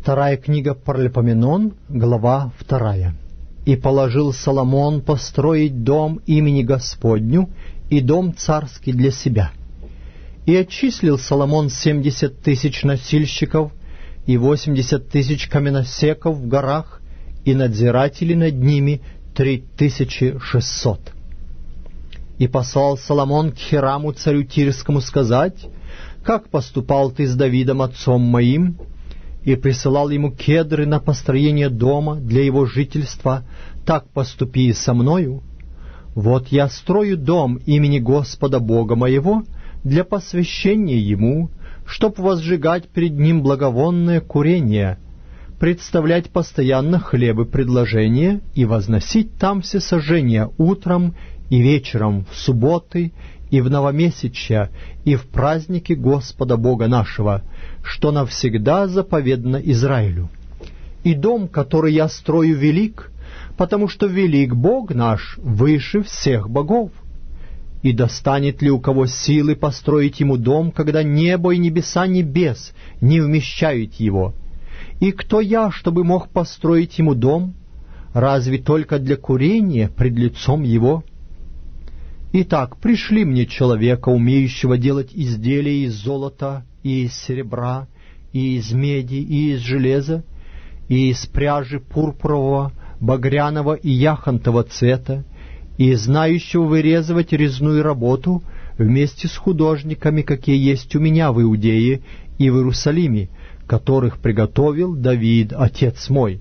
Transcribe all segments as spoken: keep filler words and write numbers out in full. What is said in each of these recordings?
Вторая книга Паралипоменон, глава вторая. «И положил Соломон построить дом имени Господню и дом царский для себя. И отчислил Соломон семьдесят тысяч носильщиков и восемьдесят тысяч каменосеков в горах, и надзирателей над ними три тысячи шестьсот. И послал Соломон к Хираму царю Тирскому сказать: как поступал ты с Давидом отцом моим, и присылал ему кедры на построение дома для его жительства, так поступи и со мною. Вот я строю дом имени Господа Бога моего для посвящения ему, чтоб возжигать пред ним благовонное курение, представлять постоянно хлебы предложения и возносить там всесожжения утром и вечером, в субботы и в новомесячья, и в праздники Господа Бога нашего, что навсегда заповедано Израилю. И дом, который я строю, велик, потому что велик Бог наш выше всех богов. И достанет ли у кого силы построить ему дом, когда небо и небеса небес не вмещают его? И кто я, чтобы мог построить ему дом? Разве только для курения пред лицом его? Итак, пришли мне человека, умеющего делать изделия из золота, и из серебра, и из меди, и из железа, и из пряжи пурпурового, багряного и яхонтового цвета, и знающего вырезывать резную работу вместе с художниками, какие есть у меня в Иудее и в Иерусалиме, которых приготовил Давид, отец мой.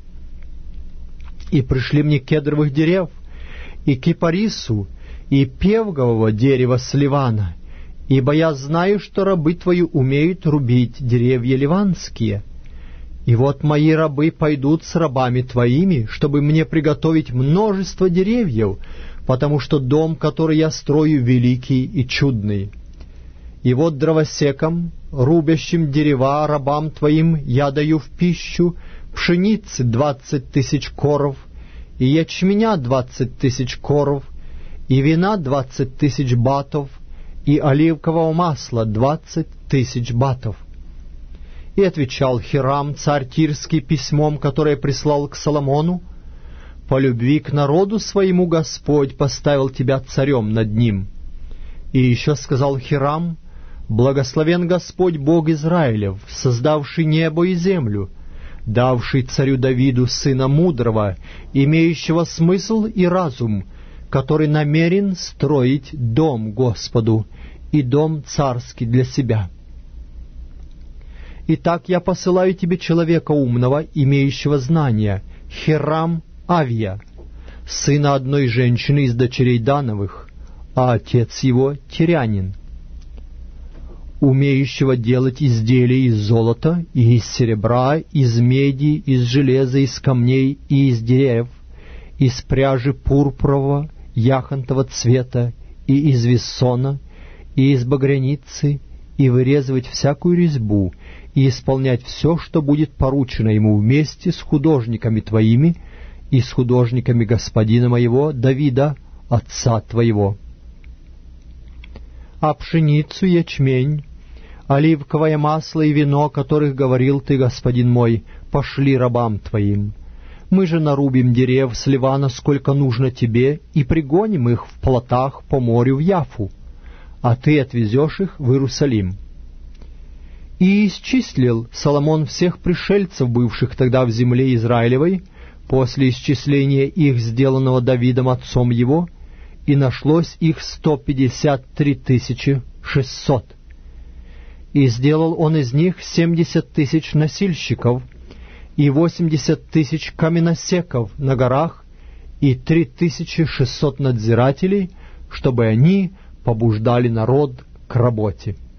И пришли мне кедровых дерев, и кипарису, и певгового дерева с Ливана, ибо я знаю, что рабы твои умеют рубить деревья ливанские. И вот мои рабы пойдут с рабами твоими, чтобы мне приготовить множество деревьев, потому что дом, который я строю, великий и чудный. И вот дровосекам, рубящим дерева рабам твоим, я даю в пищу пшеницы двадцать тысяч коров, и ячменя двадцать тысяч коров, и вина двадцать тысяч батов, и оливкового масла двадцать тысяч батов. И отвечал Хирам, царь Тирский, письмом, которое прислал к Соломону: по любви к народу своему Господь поставил тебя царем над ним. И еще сказал Хирам: благословен Господь Бог Израилев, создавший небо и землю, давший царю Давиду сына мудрого, имеющего смысл и разум, который намерен строить дом Господу и дом царский для себя. Итак, я посылаю тебе человека умного, имеющего знания, Хирам Авия, сына одной женщины из дочерей Дановых, а отец его тирянин, умеющего делать изделия из золота и из серебра, из меди, из железа, из камней и из деревьев, из пряжи пурпурового, яхонтового цвета, и из вессона, и из багряницы, и вырезывать всякую резьбу, и исполнять все, что будет поручено ему вместе с художниками твоими и с художниками господина моего Давида, отца твоего. А пшеницу, ячмень, оливковое масло и вино, о которых говорил ты, господин мой, пошли рабам твоим. Мы же нарубим дерев с Ливана, сколько нужно тебе, и пригоним их в плотах по морю в Яфу, а ты отвезешь их в Иерусалим». И исчислил Соломон всех пришельцев, бывших тогда в земле Израилевой, после исчисления их, сделанного Давидом отцом его, и нашлось их сто пятьдесят три тысячи шестьсот. И сделал он из них семьдесят тысяч носильщиков, и восемьдесят тысяч каменосеков на горах, и три тысячи шестьсот надзирателей, чтобы они побуждали народ к работе.